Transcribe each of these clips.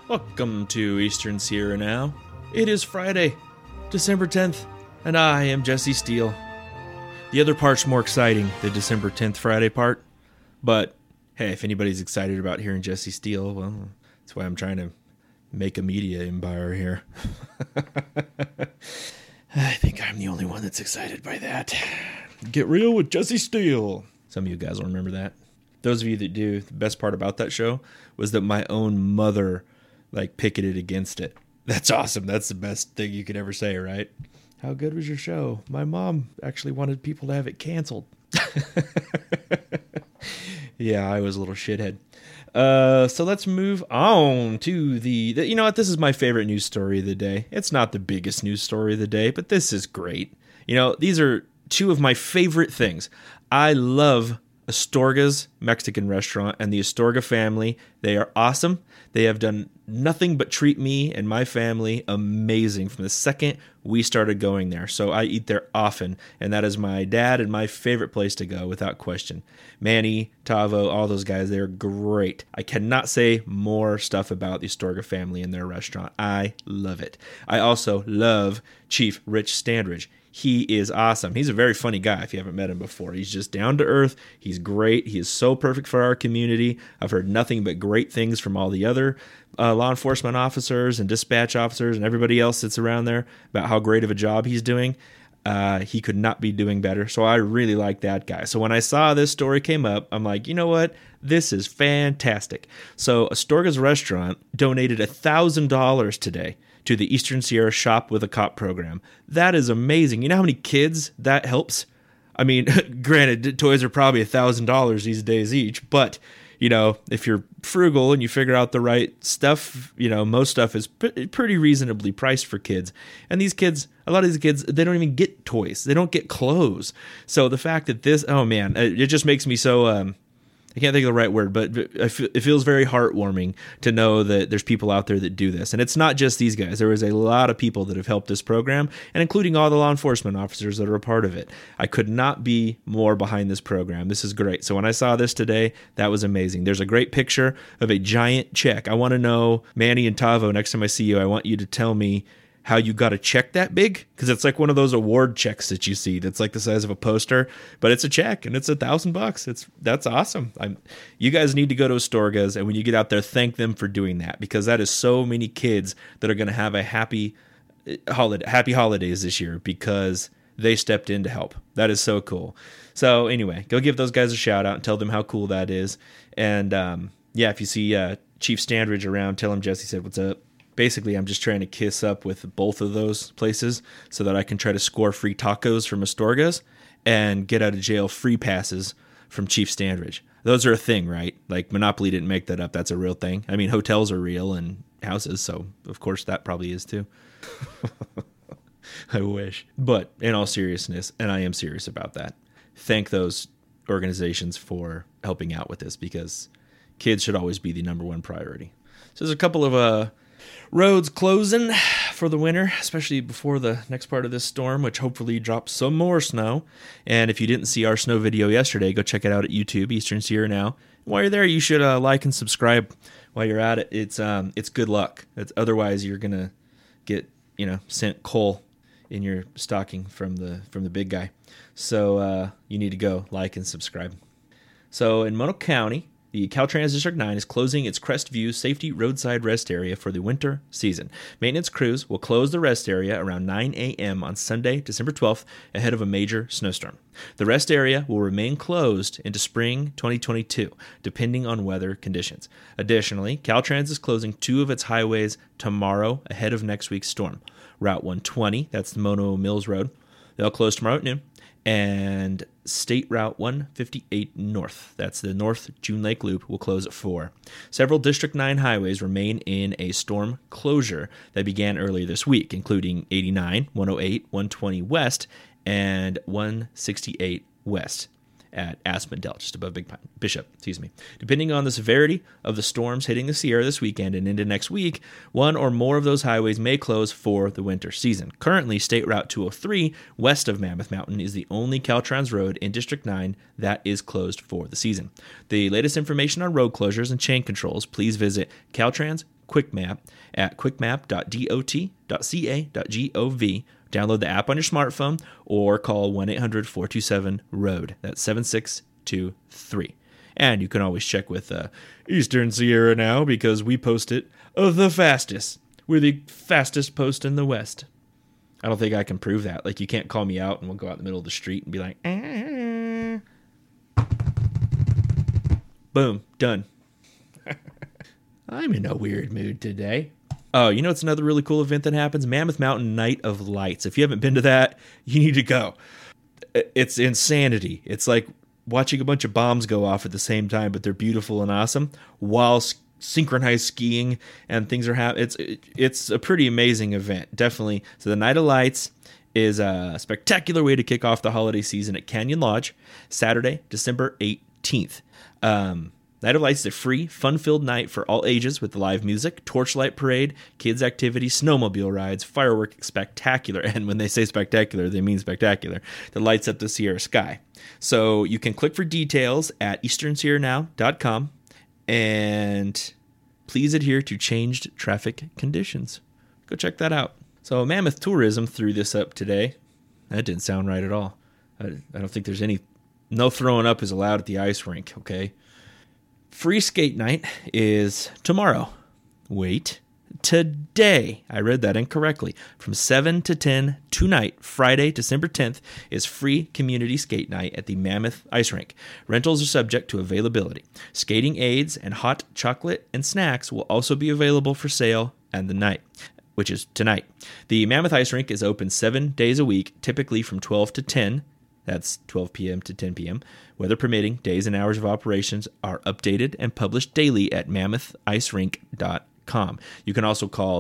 Welcome to Eastern Sierra Now. It is Friday, December 10th, and I am Jesse Steele. The other part's more exciting, the December 10th Friday part, but hey, if anybody's excited about hearing Jesse Steele, well, that's why I'm trying to make a media empire here. I think I'm the only one that's excited by that. Get real with Jesse Steele. Some of you guys will remember that. Those of you that do, the best part about that show was that my own mother picketed against it. That's awesome. That's the best thing you could ever say, right? How good was your show? My mom actually wanted people to have it canceled. Yeah, I was a little shithead. So let's move on to the you know what? This is my favorite news story of the day. It's not the biggest news story of the day, but this is great. You know, these are two of my favorite things. I love Astorga's Mexican restaurant and the Astorga family. They are awesome. They have done nothing but treat me and my family amazing from the second we started going there. So I eat there often, and that is my dad and my favorite place to go without question. Manny, Tavo, all those guys, they're great. I cannot say more stuff about the Astorga family and their restaurant. I love it. I also love Chief Rich Standridge. He is awesome. He's a very funny guy if you haven't met him before. He's just down to earth. He's great. He is so perfect for our community. I've heard nothing but great things from all the other law enforcement officers and dispatch officers and everybody else that's around there about how great of a job he's doing. He could not be doing better. So I really like that guy. So when I saw this story came up, I'm like, you know what? This is fantastic. So Astorga's restaurant donated $1,000 today to the Eastern Sierra Shop with a Cop program. That is amazing. You know how many kids that helps? I mean, granted, toys are probably $1,000 these days each, but you know, if you're frugal and you figure out the right stuff, you know, most stuff is pretty reasonably priced for kids. And these kids, a lot of these kids, they don't even get toys. They don't get clothes. So the fact that this, oh man, it just makes me so, I can't think of the right word, but it feels very heartwarming to know that there's people out there that do this. And it's not just these guys. There is a lot of people that have helped this program, and including all the law enforcement officers that are a part of it. I could not be more behind this program. This is great. So when I saw this today, that was amazing. There's a great picture of a giant check. I want to know, Manny and Tavo, next time I see you, I want you to tell me how you got a check that big, because it's like one of those award checks that you see that's like the size of a poster, but it's a check and it's $1,000. That's awesome. You guys need to go to Astorga's, and when you get out there, thank them for doing that, because that is so many kids that are going to have a happy holidays this year because they stepped in to help. That is so cool. So anyway, go give those guys a shout out and tell them how cool that is. And yeah, if you see Chief Standridge around, tell him Jesse said what's up. Basically, I'm just trying to kiss up with both of those places so that I can try to score free tacos from Astorga's and get out of jail free passes from Chief Standridge. Those are a thing, right? Like, Monopoly didn't make that up. That's a real thing. I mean, hotels are real and houses, so of course that probably is too. I wish. But in all seriousness, and I am serious about that, thank those organizations for helping out with this, because kids should always be the number one priority. So there's a couple of roads closing for the winter, especially before the next part of this storm, which hopefully drops some more snow. And if you didn't see our snow video yesterday, go check it out at YouTube, Eastern Sierra Now. While you're there, you should like and subscribe while you're at it. It's good luck. Otherwise, you're gonna get sent coal in your stocking from the big guy. So you need to go like and subscribe. So in Mono County, the Caltrans District 9 is closing its Crestview Safety Roadside Rest Area for the winter season. Maintenance crews will close the rest area around 9 a.m. on Sunday, December 12th, ahead of a major snowstorm. The rest area will remain closed into spring 2022, depending on weather conditions. Additionally, Caltrans is closing 2 of its highways tomorrow ahead of next week's storm. Route 120, that's the Mono Mills Road, they'll close tomorrow at noon. And State Route 158 North, that's the North June Lake Loop, will close at 4. Several District 9 highways remain in a storm closure that began earlier this week, including 89, 108, 120 West, and 168 West at Aspendell, just above Bishop. Depending on the severity of the storms hitting the Sierra this weekend and into next week, one or more of those highways may close for the winter season. Currently, State Route 203 west of Mammoth Mountain is the only Caltrans road in District 9 that is closed for the season. The latest information on road closures and chain controls, please visit Caltrans QuickMap at quickmap.dot.ca.gov. Download the app on your smartphone or call 1-800-427-ROAD. That's 7623. And you can always check with Eastern Sierra now because we post it the fastest. We're the fastest post in the West. I don't think I can prove that. Like, you can't call me out and we'll go out in the middle of the street and be like, boom, done. I'm in a weird mood today. Oh, you know it's another really cool event that happens? Mammoth Mountain Night of Lights. If you haven't been to that, you need to go. It's insanity. It's like watching a bunch of bombs go off at the same time, but they're beautiful and awesome while synchronized skiing and things are happening. It's a pretty amazing event, definitely. So the Night of Lights is a spectacular way to kick off the holiday season at Canyon Lodge, Saturday, December 18th. Night of Lights is a free, fun-filled night for all ages with live music, torchlight parade, kids' activities, snowmobile rides, firework spectacular. And when they say spectacular, they mean spectacular. That lights up the Sierra sky. So you can click for details at easternsierranow.com and please adhere to changed traffic conditions. Go check that out. So Mammoth Tourism threw this up today. That didn't sound right at all. I don't think there's no throwing up is allowed at the ice rink, okay? Free skate night is tomorrow. Wait, today. I read that incorrectly. From 7 to 10 tonight, Friday, December 10th, is free community skate night at the Mammoth Ice Rink. Rentals are subject to availability. Skating aids and hot chocolate and snacks will also be available for sale at the night, which is tonight. The Mammoth Ice Rink is open 7 days a week, typically from 12 to 10. That's 12 p.m. to 10 p.m. Weather permitting, days and hours of operations are updated and published daily at mammothicerink.com. You can also call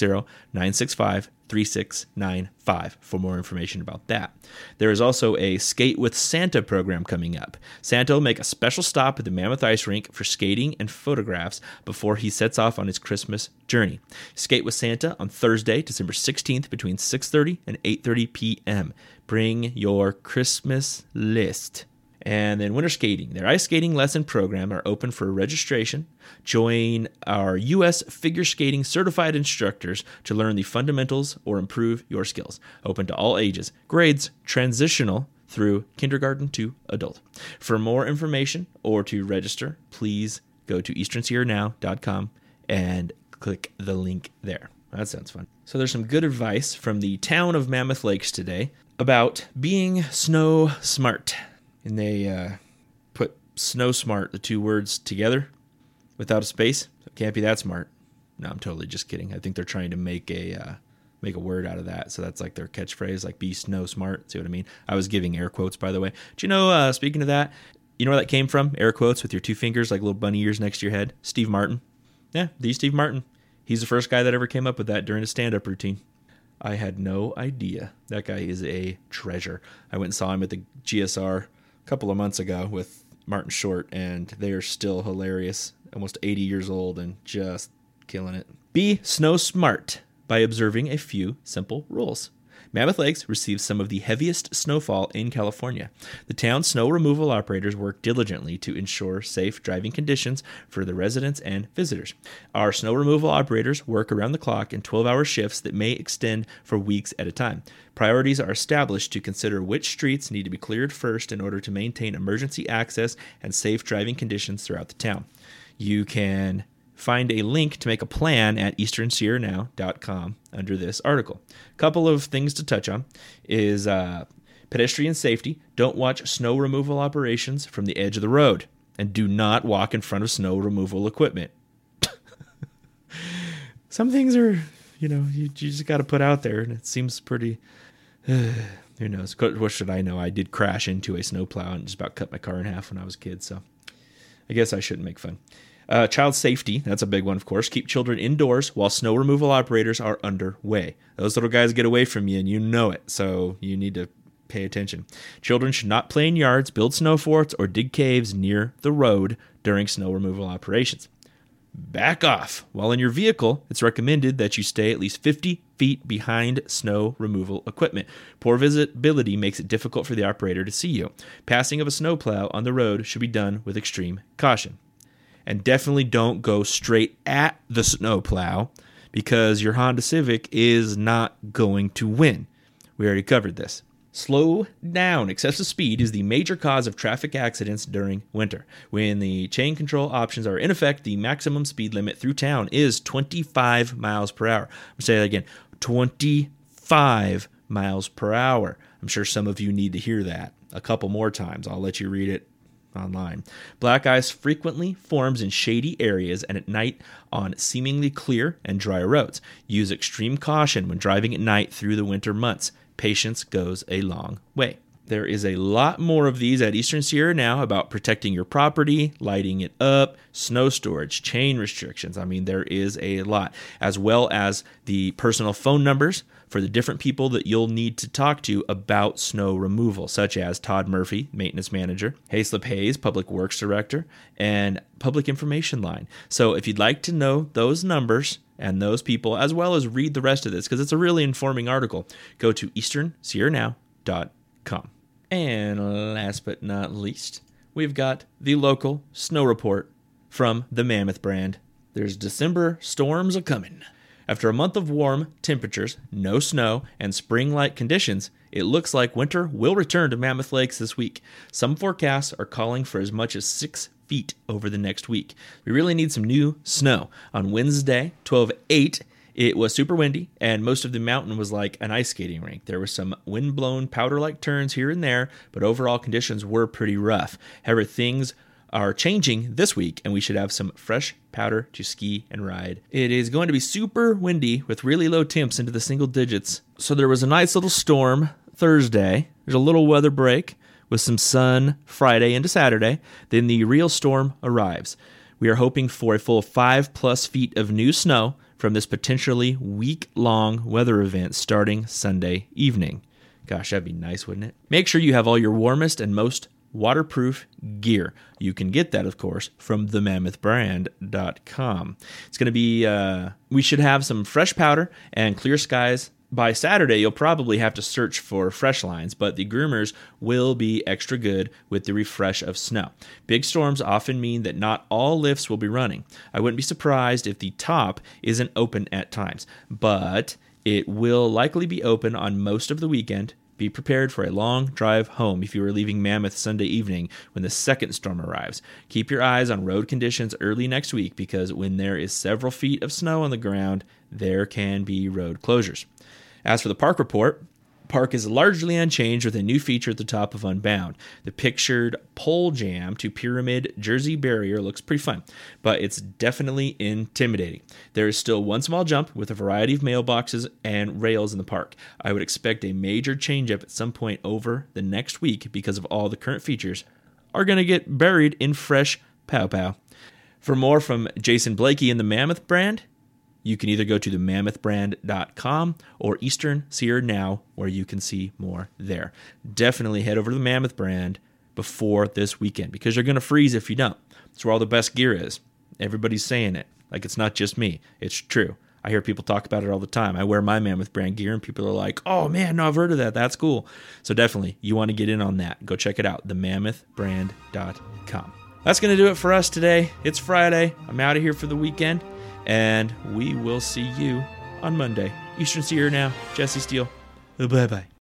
760-965-3695 for more information about that. There is also a Skate with Santa program coming up. Santa will make a special stop at the Mammoth Ice Rink for skating and photographs before he sets off on his Christmas journey. Skate with Santa on Thursday, December 16th between 6:30 and 8:30 p.m. Bring your Christmas list. And then winter skating. Their ice skating lesson program are open for registration. Join our U.S. figure skating certified instructors to learn the fundamentals or improve your skills. Open to all ages, grades, transitional through kindergarten to adult. For more information or to register, please go to easternsierranow.com and click the link there. That sounds fun. So there's some good advice from the town of Mammoth Lakes today about being snow smart. And they put snow smart, the two words together without a space. So it can't be that smart. No, I'm totally just kidding. I think they're trying to make a word out of that. So that's like their catchphrase, like be snow smart. See what I mean? I was giving air quotes, by the way. Do you know, speaking of that, you know where that came from? Air quotes with your two fingers like little bunny ears next to your head? Steve Martin. Yeah, the Steve Martin. He's the first guy that ever came up with that during a stand-up routine. I had no idea. That guy is a treasure. I went and saw him at the GSR a couple of months ago with Martin Short, and they are still hilarious. Almost 80 years old and just killing it. Be snow smart by observing a few simple rules. Mammoth Lakes receives some of the heaviest snowfall in California. The town's snow removal operators work diligently to ensure safe driving conditions for the residents and visitors. Our snow removal operators work around the clock in 12-hour shifts that may extend for weeks at a time. Priorities are established to consider which streets need to be cleared first in order to maintain emergency access and safe driving conditions throughout the town. You can find a link to make a plan at easternsierranow.com under this article. A couple of things to touch on is pedestrian safety. Don't watch snow removal operations from the edge of the road, and do not walk in front of snow removal equipment. Some things are, you just got to put out there, and it seems pretty... who knows? What should I know? I did crash into a snowplow and just about cut my car in half when I was a kid, so I guess I shouldn't make fun. Child safety, that's a big one, of course. Keep children indoors while snow removal operators are underway. Those little guys get away from you, and you know it, so you need to pay attention. Children should not play in yards, build snow forts, or dig caves near the road during snow removal operations. Back off. While in your vehicle, it's recommended that you stay at least 50 feet behind snow removal equipment. Poor visibility makes it difficult for the operator to see you. Passing of a snowplow on the road should be done with extreme caution. And definitely don't go straight at the snowplow because your Honda Civic is not going to win. We already covered this. Slow down. Excessive speed is the major cause of traffic accidents during winter. When the chain control options are in effect, the maximum speed limit through town is 25 miles per hour. I'm going to say that again, 25 miles per hour. I'm sure some of you need to hear that a couple more times. I'll let you read it online. Black ice frequently forms in shady areas and at night on seemingly clear and dry roads. Use extreme caution when driving at night through the winter months. Patience goes a long way. There is a lot more of these at Eastern Sierra now about protecting your property, lighting it up, snow storage, chain restrictions. I mean, there is a lot, as well as the personal phone numbers for the different people that you'll need to talk to about snow removal, such as Todd Murphy, maintenance manager, Hayslip Hayes, public works director, and public information line. So if you'd like to know those numbers and those people, as well as read the rest of this, because it's a really informing article, go to easternsierranow.com. And last but not least, we've got the local snow report from the Mammoth brand. There's December storms a-coming. After a month of warm temperatures, no snow, and spring-like conditions, it looks like winter will return to Mammoth Lakes this week. Some forecasts are calling for as much as 6 feet over the next week. We really need some new snow. On Wednesday, 12/8, it was super windy, and most of the mountain was like an ice skating rink. There were some wind-blown powder-like turns here and there, but overall conditions were pretty rough. However, things are changing this week, and we should have some fresh powder to ski and ride. It is going to be super windy with really low temps into the single digits. So there was a nice little storm Thursday. There's a little weather break with some sun Friday into Saturday. Then the real storm arrives. We are hoping for a full 5+ feet of new snow from this potentially week-long weather event starting Sunday evening. Gosh, that'd be nice, wouldn't it? Make sure you have all your warmest and most waterproof gear. You can get that, of course, from themammothbrand.com. It's going to be, we should have some fresh powder and clear skies. By Saturday, you'll probably have to search for fresh lines, but the groomers will be extra good with the refresh of snow. Big storms often mean that not all lifts will be running. I wouldn't be surprised if the top isn't open at times, but it will likely be open on most of the weekend. Be prepared for a long drive home if you are leaving Mammoth Sunday evening when the second storm arrives. Keep your eyes on road conditions early next week because when there is several feet of snow on the ground, there can be road closures. As for the park report, park is largely unchanged with a new feature at the top of Unbound. The pictured pole jam to Pyramid Jersey barrier looks pretty fun, but it's definitely intimidating. There is still one small jump with a variety of mailboxes and rails in the park. I would expect a major change-up at some point over the next week because of all the current features are going to get buried in fresh pow-pow. For more from Jason Blakey and the Mammoth brand, you can either go to themammothbrand.com or Eastern Sierra Now, where you can see more there. Definitely head over to the Mammoth brand before this weekend because you're going to freeze if you don't. It's where all the best gear is. Everybody's saying it. Like, it's not just me. It's true. I hear people talk about it all the time. I wear my Mammoth brand gear, and people are like, oh, man, no, I've heard of that. That's cool. So definitely, you want to get in on that. Go check it out, themammothbrand.com. That's going to do it for us today. It's Friday. I'm out of here for the weekend. And we will see you on Monday. Eastern Sierra Now, Jesse Steele. Bye-bye.